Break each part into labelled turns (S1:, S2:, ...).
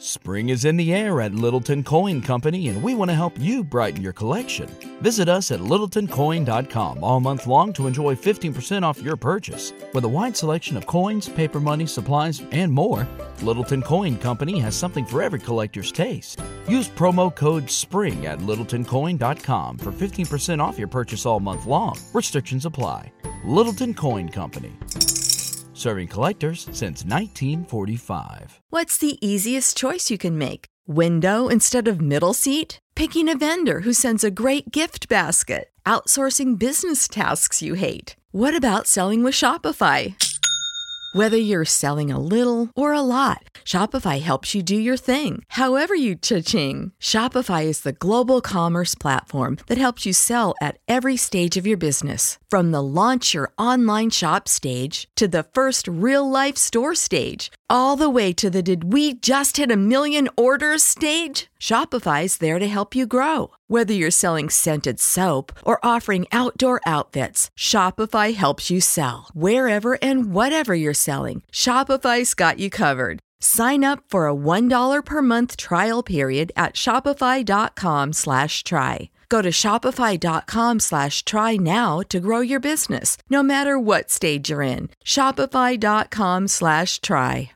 S1: Spring is in the air at Littleton Coin Company, and we want to help you brighten your collection. Visit us at littletoncoin.com all month long to enjoy 15% off your purchase. With a wide selection of coins, paper money, supplies, and more, Littleton Coin Company has something for every collector's taste. Use promo code SPRING at littletoncoin.com for 15% off your purchase all month long. Restrictions apply. Littleton Coin Company. Serving collectors since 1945.
S2: What's the easiest choice you can make? Window instead of middle seat? Picking a vendor who sends a great gift basket? Outsourcing business tasks you hate? What about selling with Shopify? Whether you're selling a little or a lot, Shopify helps you do your thing, however you cha-ching. Shopify is the global commerce platform that helps you sell at every stage of your business. From the launch your online shop stage to the first real-life store stage, all the way to the did we just hit 1 million orders stage. Shopify's there to help you grow. Whether you're selling scented soap or offering outdoor outfits, Shopify helps you sell. Wherever and whatever you're selling, Shopify's got you covered. Sign up for a $1 per month trial period at shopify.com/try. Go to shopify.com/try now to grow your business, no matter what stage you're in. Shopify.com/try.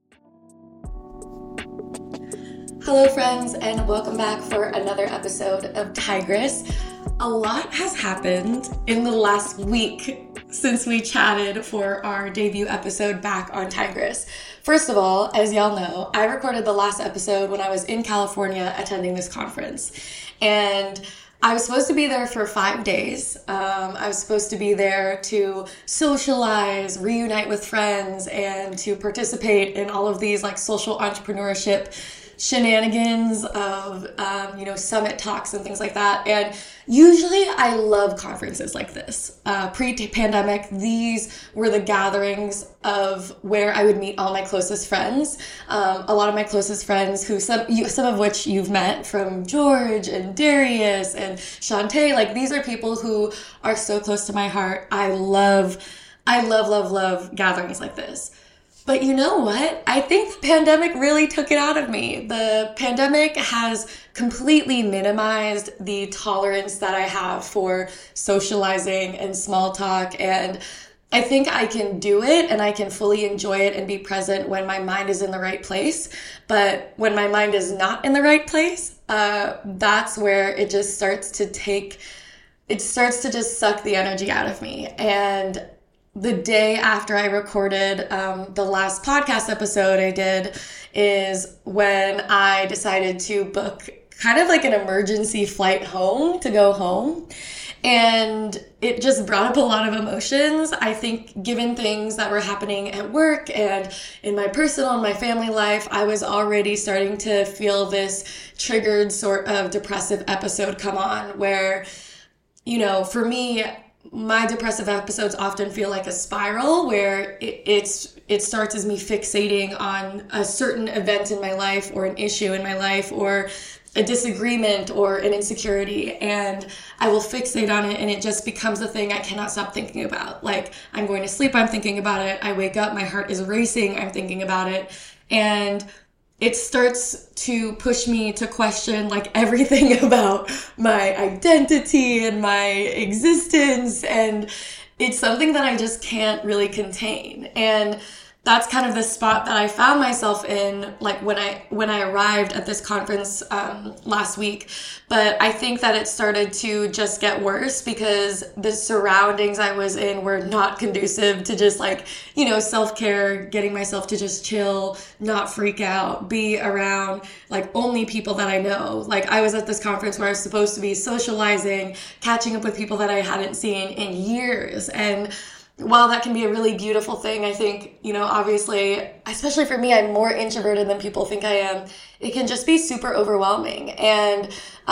S3: Hello friends, and welcome back for another episode of Tigress. A lot has happened in the last week since we chatted for our debut episode back on Tigress. First of all, as y'all know, I recorded the last episode when I was in California attending this conference. And I was supposed to be there for 5 days. I was supposed to be there to socialize, reunite with friends, and to participate in all of these like social entrepreneurship shenanigans of, summit talks and things like that. And usually I love conferences like this. Pre-pandemic, these were the gatherings of where I would meet all my closest friends. A lot of my closest friends who some of which you've met, from George and Darius and Shantae. Like, these are people who are so close to my heart. I love gatherings like this. But you know what? I think the pandemic really took it out of me. The pandemic has completely minimized the tolerance that I have for socializing and small talk. And I think I can do it and I can fully enjoy it and be present when my mind is in the right place. But when my mind is not in the right place, that's where it just starts to just suck the energy out of me. And the day after I recorded the last podcast episode I did is when I decided to book kind of like an emergency flight home to go home. And it just brought up a lot of emotions. I think given things that were happening at work and in my personal and my family life, I was already starting to feel this triggered sort of depressive episode come on where, for me, my depressive episodes often feel like a spiral where it starts as me fixating on a certain event in my life or an issue in my life or a disagreement or an insecurity, and I will fixate on it and it just becomes a thing I cannot stop thinking about. Like, I'm going to sleep, I'm thinking about it. I wake up, my heart is racing, I'm thinking about it. And it starts to push me to question like everything about my identity and my existence. And it's something that I just can't really contain. And that's kind of the spot that I found myself in, like when I arrived at this conference last week. But I think that it started to just get worse because the surroundings I was in were not conducive to just self-care, getting myself to just chill, not freak out, be around like only people that I know. Like, I was at this conference where I was supposed to be socializing, catching up with people that I hadn't seen in years. And while that can be a really beautiful thing, I think, obviously, especially for me, I'm more introverted than people think I am. It can just be super overwhelming. And,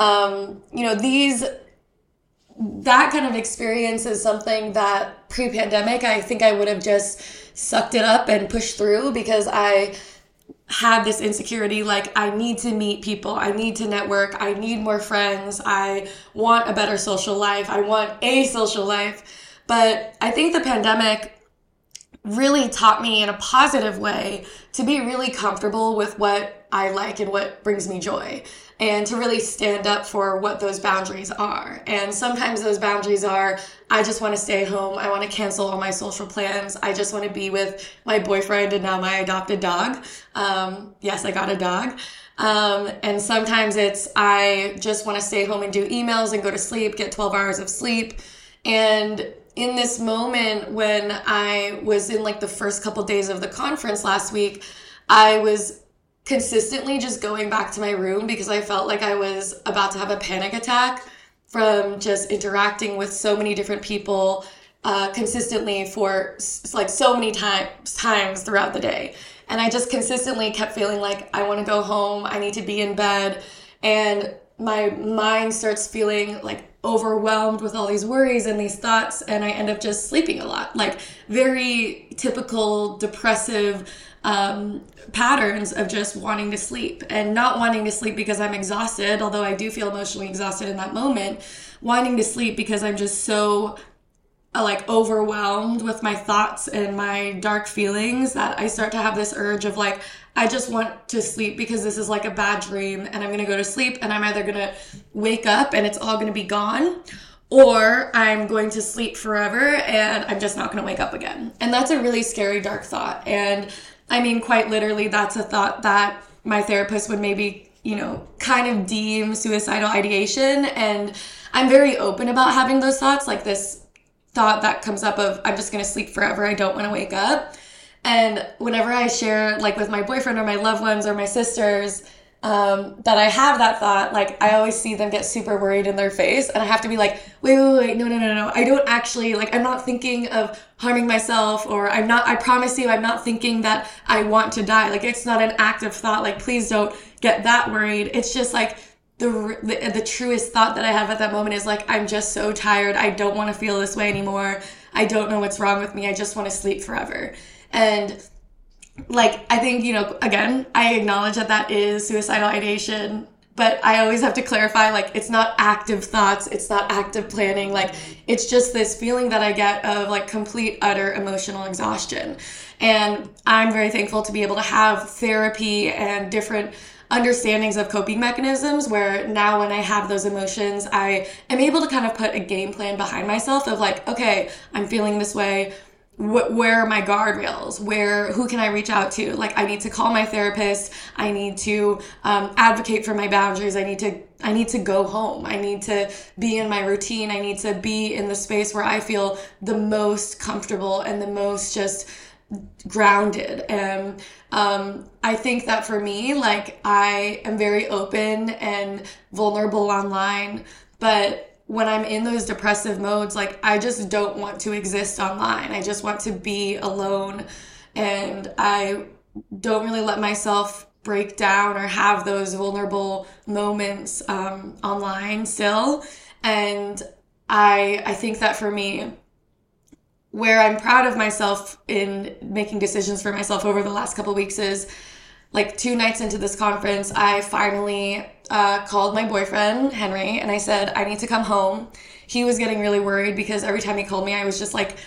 S3: that kind of experience is something that pre-pandemic, I think I would have just sucked it up and pushed through because I had this insecurity, like, I need to meet people, I need to network, I need more friends, I want a better social life, I want a social life. But I think the pandemic really taught me in a positive way to be really comfortable with what I like and what brings me joy, and to really stand up for what those boundaries are. And sometimes those boundaries are, I just want to stay home. I want to cancel all my social plans. I just want to be with my boyfriend and now my adopted dog. Yes, I got a dog. And sometimes it's, I just want to stay home and do emails and go to sleep, get 12 hours of sleep. And in this moment, when I was in like the first couple days of the conference last week, I was consistently just going back to my room because I felt like I was about to have a panic attack from just interacting with so many different people consistently for like so many times throughout the day. And I just consistently kept feeling like I want to go home, I need to be in bed, and my mind starts feeling like overwhelmed with all these worries and these thoughts, and I end up just sleeping a lot, like very typical depressive patterns of just wanting to sleep, and not wanting to sleep because I'm exhausted, although I do feel emotionally exhausted in that moment, wanting to sleep because I'm just so like overwhelmed with my thoughts and my dark feelings that I start to have this urge of like, I just want to sleep because this is like a bad dream, and I'm going to go to sleep and I'm either going to wake up and it's all going to be gone, or I'm going to sleep forever and I'm just not going to wake up again. And that's a really scary, dark thought. And I mean, quite literally, that's a thought that my therapist would maybe, kind of deem suicidal ideation. And I'm very open about having those thoughts, like this thought that comes up of, I'm just going to sleep forever, I don't want to wake up. And whenever I share like with my boyfriend or my loved ones or my sisters that I have that thought, like I always see them get super worried in their face, and I have to be like, wait, no, I don't actually, like, I'm not thinking of harming myself, or I promise you, I'm not thinking that I want to die. Like, it's not an active thought, like, please don't get that worried. It's just like, the truest thought that I have at that moment is like, I'm just so tired. I don't want to feel this way anymore. I don't know what's wrong with me. I just want to sleep forever. And like, I think, again, I acknowledge that is suicidal ideation, but I always have to clarify, like, it's not active thoughts. It's not active planning. Like, it's just this feeling that I get of like complete, utter emotional exhaustion. And I'm very thankful to be able to have therapy and different understandings of coping mechanisms, where now when I have those emotions, I am able to kind of put a game plan behind myself of like, okay, I'm feeling this way. Where are my guardrails? Who can I reach out to? Like, I need to call my therapist. I need to advocate for my boundaries. I need to go home. I need to be in my routine. I need to be in the space where I feel the most comfortable and the most just grounded. And I think that for me, like, I am very open and vulnerable online, but when I'm in those depressive modes, like, I just don't want to exist online. I just want to be alone, and I don't really let myself break down or have those vulnerable moments online still. And I think that for me, where I'm proud of myself in making decisions for myself over the last couple of weeks is, like, 2 nights into this conference, I finally called my boyfriend, Henry, and I said, I need to come home. He was getting really worried because every time he called me, I was just like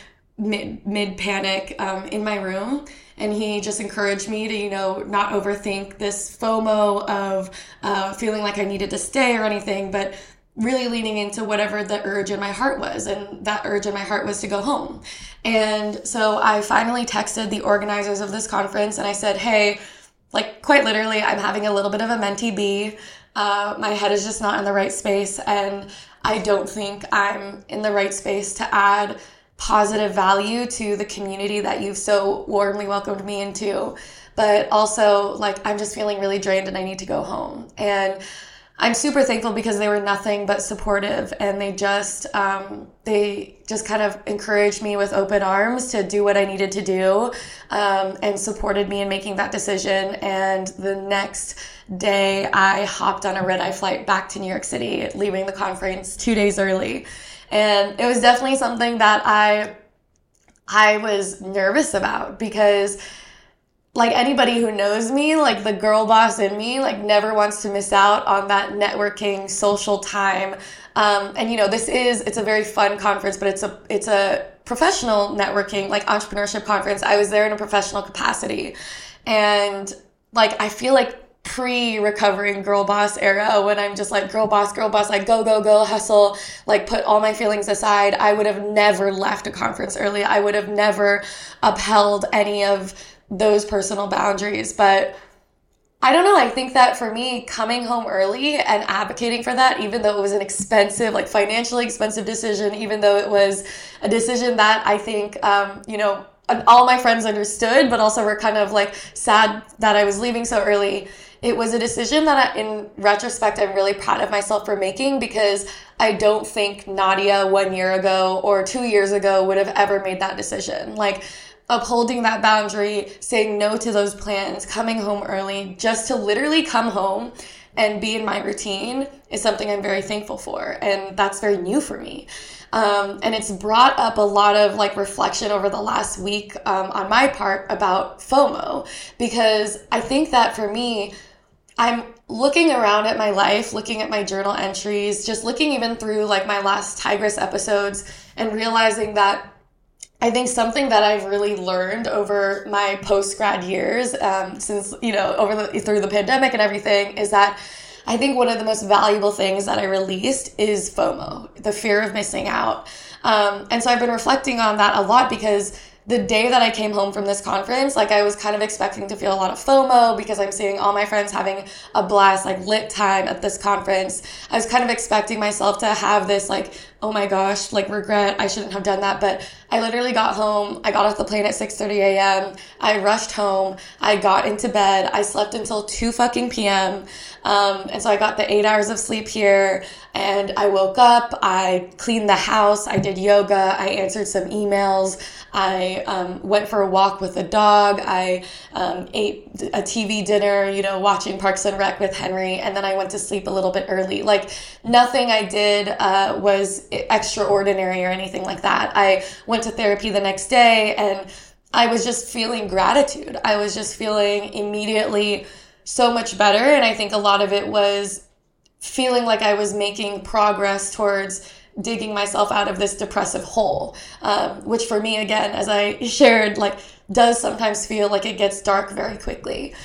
S3: mid-panic in my room. And he just encouraged me to, not overthink this FOMO of feeling like I needed to stay or anything, but really leaning into whatever the urge in my heart was. And that urge in my heart was to go home. And so I finally texted the organizers of this conference and I said, hey, like, quite literally, I'm having a little bit of a mentee bee. My head is just not in the right space, and I don't think I'm in the right space to add positive value to the community that you've so warmly welcomed me into. But also, like, I'm just feeling really drained and I need to go home. And I'm super thankful because they were nothing but supportive, and they just kind of encouraged me with open arms to do what I needed to do, and supported me in making that decision. And the next day I hopped on a red-eye flight back to New York City, leaving the conference 2 days early. And it was definitely something that I was nervous about because, like, anybody who knows me, like, the girl boss in me, like, never wants to miss out on that networking, social time. And, it's a very fun conference, but it's a professional networking, like entrepreneurship conference. I was there in a professional capacity. And like, I feel like pre-recovering girl boss era, when I'm just like girl boss, like go, hustle, like put all my feelings aside, I would have never left a conference early. I would have never upheld any of those personal boundaries. But I don't know. I think that for me, coming home early and advocating for that, even though it was an expensive, like financially expensive decision, even though it was a decision that I think, all my friends understood, but also were kind of like sad that I was leaving so early. It was a decision that in retrospect, I'm really proud of myself for making, because I don't think Nadia 1 year ago or 2 years ago would have ever made that decision. Like, upholding that boundary, saying no to those plans, coming home early, just to literally come home and be in my routine is something I'm very thankful for. And that's very new for me. And it's brought up a lot of like reflection over the last week on my part about FOMO, because I think that for me, I'm looking around at my life, looking at my journal entries, just looking even through like my last Tigress episodes, and realizing that I think something that I've really learned over my post-grad years, since, through the pandemic and everything, is that I think one of the most valuable things that I released is FOMO, the fear of missing out. And so I've been reflecting on that a lot, because the day that I came home from this conference, like I was kind of expecting to feel a lot of FOMO because I'm seeing all my friends having a blast, like lit time at this conference. I was kind of expecting myself to have this like, oh my gosh, like regret, I shouldn't have done that. But I literally got home, I got off the plane at 6:30 a.m. I rushed home, I got into bed, I slept until 2 fucking p.m. And so I got the 8 hours of sleep here, and I woke up, I cleaned the house, I did yoga, I answered some emails, I went for a walk with the dog, I ate a TV dinner, watching Parks and Rec with Henry, and then I went to sleep a little bit early. Like, nothing I did was extraordinary or anything like that. I went to therapy the next day, and I was just feeling gratitude. I was just feeling immediately so much better, and I think a lot of it was feeling like I was making progress towards digging myself out of this depressive hole, which for me, again, as I shared, like does sometimes feel like it gets dark very quickly.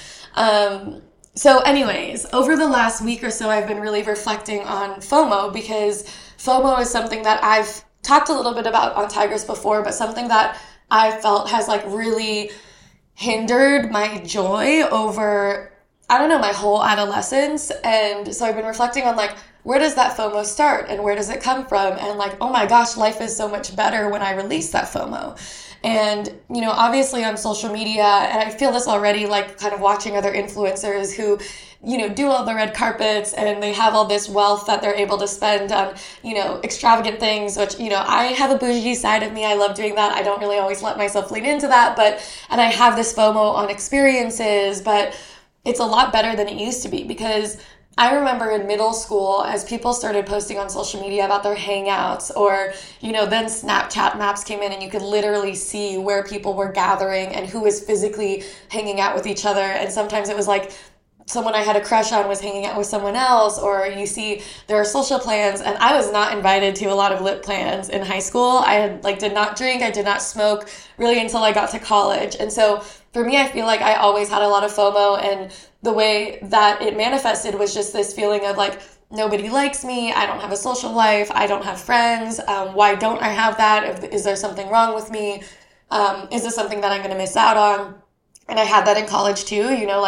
S3: So anyways, over the last week or so, I've been really reflecting on FOMO, because FOMO is something that I've talked a little bit about on Tigress before, but something that I felt has like really hindered my joy over, my whole adolescence. And so I've been reflecting on like, where does that FOMO start and where does it come from? And like, oh my gosh, life is so much better when I release that FOMO. And, obviously on social media, and I feel this already, like kind of watching other influencers who, do all the red carpets and they have all this wealth that they're able to spend on, extravagant things, which, I have a bougie side of me. I love doing that. I don't really always let myself lean into that, and I have this FOMO on experiences, but it's a lot better than it used to be, because I remember in middle school, as people started posting on social media about their hangouts, or, then Snapchat maps came in and you could literally see where people were gathering and who was physically hanging out with each other. And sometimes it was like someone I had a crush on was hanging out with someone else, or you see there are social plans, and I was not invited to a lot of lit plans in high school. I did not drink, I did not smoke really until I got to college. And so for me, I feel like I always had a lot of FOMO, and the way that it manifested was just this feeling of like, nobody likes me, I don't have a social life, I don't have friends, why don't I have that? Is there something wrong with me? Is this something that I'm going to miss out on? And I had that in college too,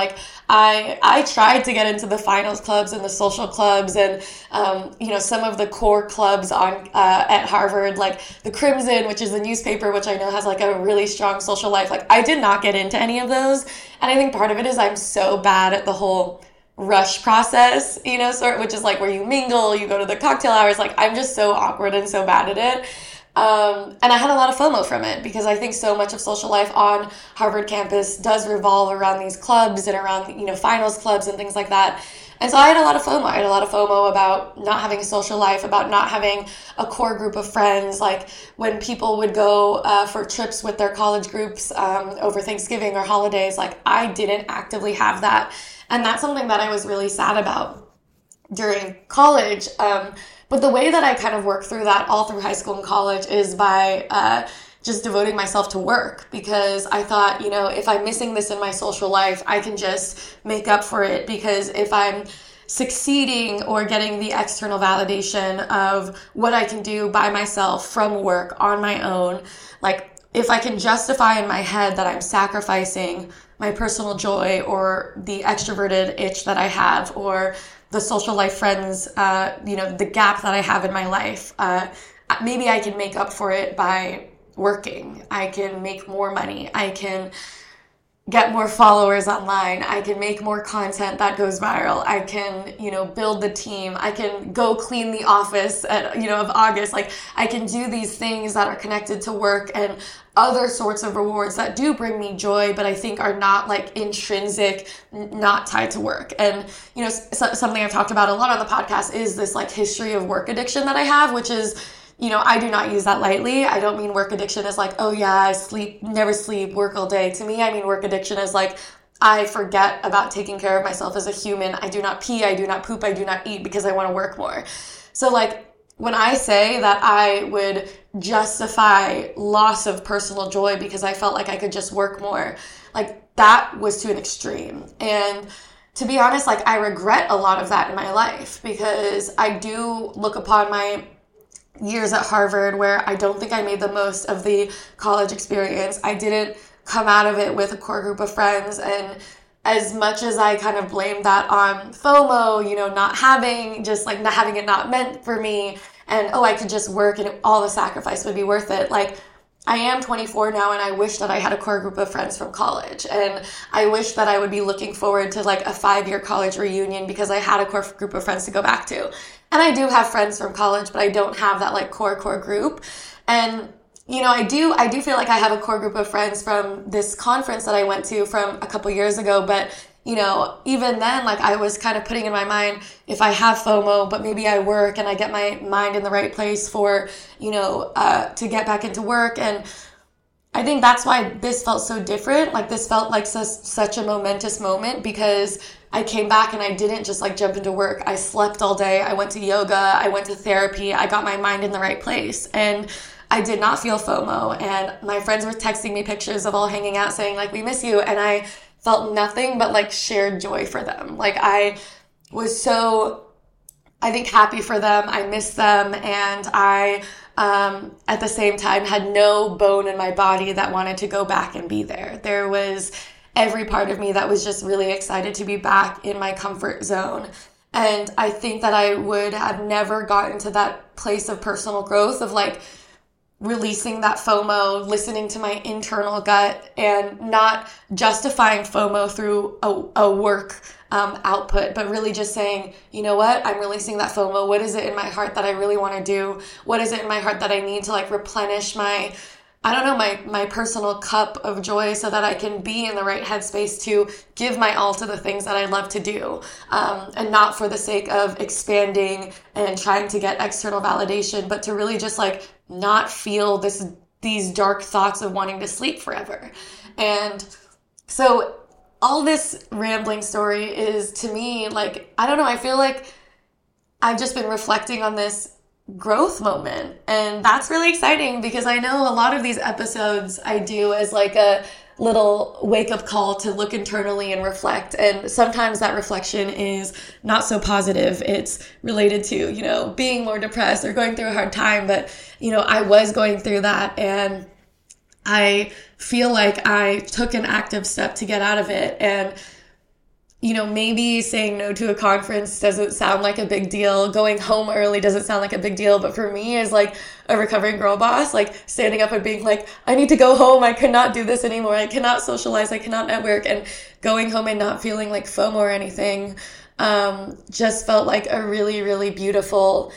S3: I tried to get into the finals clubs and the social clubs and, some of the core clubs at Harvard, like the Crimson, which is the newspaper, which I know has like a really strong social life. Like, I did not get into any of those. And I think part of it is I'm so bad at the whole rush process, which is like where you mingle, you go to the cocktail hours. Like, I'm just so awkward and so bad at it. And I had a lot of FOMO from it, because I think so much of social life on Harvard campus does revolve around these clubs and around, finals clubs and things like that. And so I had a lot of FOMO. I had a lot of FOMO about not having a social life, about not having a core group of friends. Like when people would go for trips with their college groups over Thanksgiving or holidays, like I didn't actively have that. And that's something that I was really sad about during college. But the way that I kind of worked through that all through high school and college is by just devoting myself to work, because I thought, if I'm missing this in my social life, I can just make up for it, because if I'm succeeding or getting the external validation of what I can do by myself from work on my own, like if I can justify in my head that I'm sacrificing my personal joy or the extroverted itch that I have or the social life friends, the gap that I have in my life, maybe I can make up for it by working. I can make more money. I can get more followers online. I can make more content that goes viral. I can, build the team. I can go clean the office of August. Like, I can do these things that are connected to work and other sorts of rewards that do bring me joy, but I think are not like intrinsic, not tied to work. And, something I've talked about a lot on the podcast is this like history of work addiction that I have, which is, I do not use that lightly. I don't mean work addiction as like, oh yeah, I never sleep, work all day. To me, I mean work addiction as like, I forget about taking care of myself as a human. I do not pee, I do not poop, I do not eat because I want to work more. So like, when I say that I would justify loss of personal joy because I felt like I could just work more, like that was to an extreme. And to be honest, like I regret a lot of that in my life, because I do look upon my years at Harvard where I don't think I made the most of the college experience. I didn't come out of it with a core group of friends. And as much as I kind of blame that on FOMO, not having it not meant for me, and I could just work and all the sacrifice would be worth it. Like, I am 24 now, and I wish that I had a core group of friends from college. And I wish that I would be looking forward to like a 5-year college reunion because I had a core group of friends to go back to. And I do have friends from college, but I don't have that like core group. And, I do feel like I have a core group of friends from this conference that I went to from a couple years ago. But, even then, like I was kind of putting in my mind, if I have FOMO, but maybe I work and I get my mind in the right place for, to get back into work. And I think that's why this felt so different. Like this felt like such a momentous moment, because I came back and I didn't just like jump into work. I slept all day. I went to yoga. I went to therapy. I got my mind in the right place. And I did not feel FOMO. And my friends were texting me pictures of all hanging out saying like, we miss you. And I felt nothing but like shared joy for them. Like I was so, I think, happy for them. I missed them. And I, at the same time, had no bone in my body that wanted to go back and be there. There was every part of me that was just really excited to be back in my comfort zone. And I think that I would have never gotten to that place of personal growth of like releasing that FOMO, listening to my internal gut, and not justifying FOMO through a work output, but really just saying, you know what, I'm releasing that FOMO. What is it in my heart that I really want to do? What is it in my heart that I need to like replenish my personal cup of joy so that I can be in the right headspace to give my all to the things that I love to do, and not for the sake of expanding and trying to get external validation, but to really just like not feel these dark thoughts of wanting to sleep forever. And so all this rambling story is, to me, like, I don't know, I feel like I've just been reflecting on this growth moment, and that's really exciting, because I know a lot of these episodes I do as like a little wake-up call to look internally and reflect, and sometimes that reflection is not so positive. It's related to, being more depressed or going through a hard time, but, I was going through that, and I feel like I took an active step to get out of it. And maybe saying no to a conference doesn't sound like a big deal. Going home early doesn't sound like a big deal. But for me, as like a recovering girl boss, like standing up and being like, I need to go home. I cannot do this anymore. I cannot socialize. I cannot network. And going home and not feeling like FOMO or anything, just felt like a really, really beautiful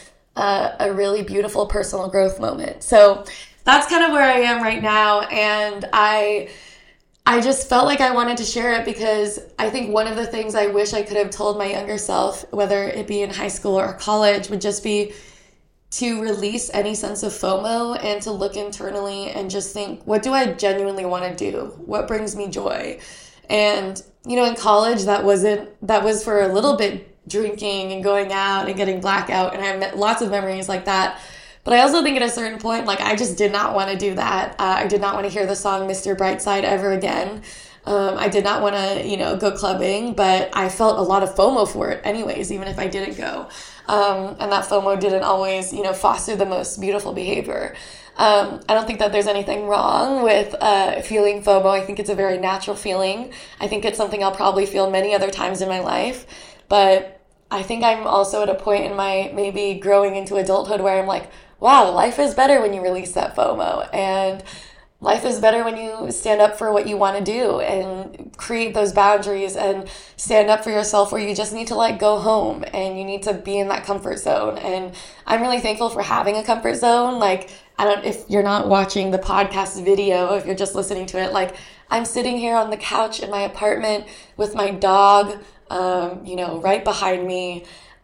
S3: personal growth moment. So that's kind of where I am right now. And I just felt like I wanted to share it, because I think one of the things I wish I could have told my younger self, whether it be in high school or college, would just be to release any sense of FOMO and to look internally and just think, what do I genuinely want to do? What brings me joy? And in college, that was for a little bit drinking and going out and getting blackout. And I have lots of memories like that. But I also think at a certain point, like, I just did not want to do that. I did not want to hear the song Mr. Brightside ever again. I did not want to, go clubbing, but I felt a lot of FOMO for it anyways, even if I didn't go. And that FOMO didn't always, foster the most beautiful behavior. I don't think that there's anything wrong with feeling FOMO. I think it's a very natural feeling. I think it's something I'll probably feel many other times in my life. But I think I'm also at a point in my maybe growing into adulthood where I'm like, wow, life is better when you release that FOMO, and life is better when you stand up for what you want to do and create those boundaries and stand up for yourself, where you just need to go home and you need to be in that comfort zone. And I'm really thankful for having a comfort zone. If you're not watching the podcast video, if you're just listening to it, I'm sitting here on the couch in my apartment with my dog, right behind me.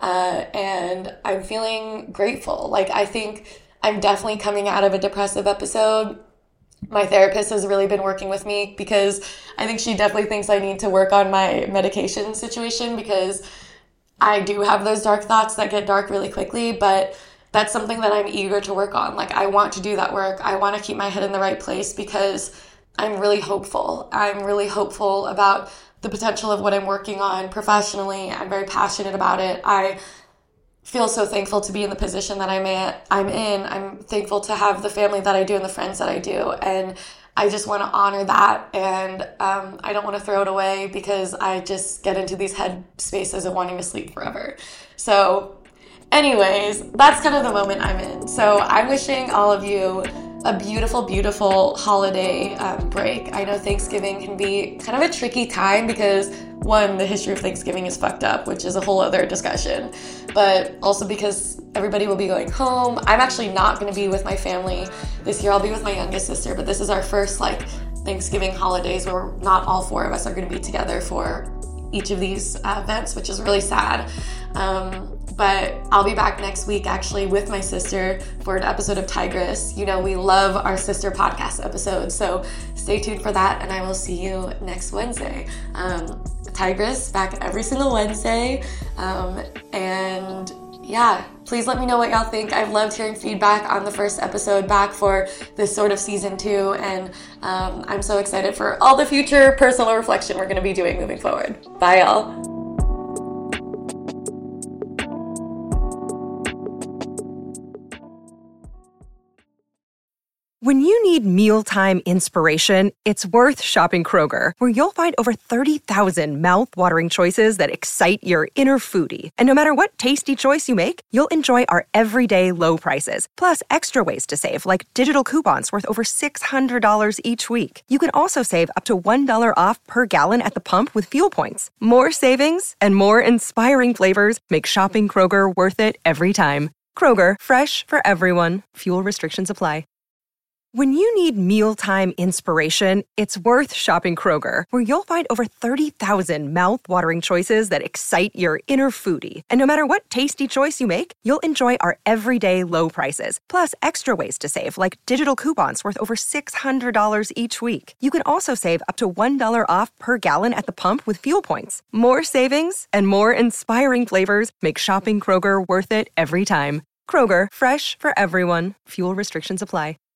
S3: And I'm feeling grateful. I think I'm definitely coming out of a depressive episode. My therapist has really been working with me because I think she definitely thinks I need to work on my medication situation, because I do have those dark thoughts that get dark really quickly, but that's something that I'm eager to work on. I want to do that work. I want to keep my head in the right place because I'm really hopeful. I'm really hopeful about the potential of what I'm working on professionally. I'm very passionate about it. I feel so thankful to be in the position that I'm in. I'm thankful to have the family that I do and the friends that I do. And I just want to honor that. And I don't want to throw it away because I just get into these head spaces of wanting to sleep forever. So anyways, that's kind of the moment I'm in. So I'm wishing all of you a beautiful, beautiful holiday break. I know Thanksgiving can be kind of a tricky time because, one, the history of Thanksgiving is fucked up, which is a whole other discussion, but also because everybody will be going home. I'm actually not going to be with my family this year. I'll be with my youngest sister, but this is our first Thanksgiving holidays where not all four of us are going to be together for each of these events, which is really sad. But I'll be back next week actually with my sister for an episode of Tigress. We love our sister podcast episodes, so stay tuned for that, and I will see you next Wednesday. Tigress back every single Wednesday, and yeah, please let me know what y'all think. I've loved hearing feedback on the first episode back for this sort of season 2, and I'm so excited for all the future personal reflection we're going to be doing moving forward. Bye, y'all.
S4: When you need mealtime inspiration, it's worth shopping Kroger, where you'll find over 30,000 mouth-watering choices that excite your inner foodie. And no matter what tasty choice you make, you'll enjoy our everyday low prices, plus extra ways to save, like digital coupons worth over $600 each week. You can also save up to $1 off per gallon at the pump with fuel points. More savings and more inspiring flavors make shopping Kroger worth it every time. Kroger, fresh for everyone. Fuel restrictions apply. When you need mealtime inspiration, it's worth shopping Kroger, where you'll find over 30,000 mouth-watering choices that excite your inner foodie. And no matter what tasty choice you make, you'll enjoy our everyday low prices, plus extra ways to save, like digital coupons worth over $600 each week. You can also save up to $1 off per gallon at the pump with fuel points. More savings and more inspiring flavors make shopping Kroger worth it every time. Kroger, fresh for everyone. Fuel restrictions apply.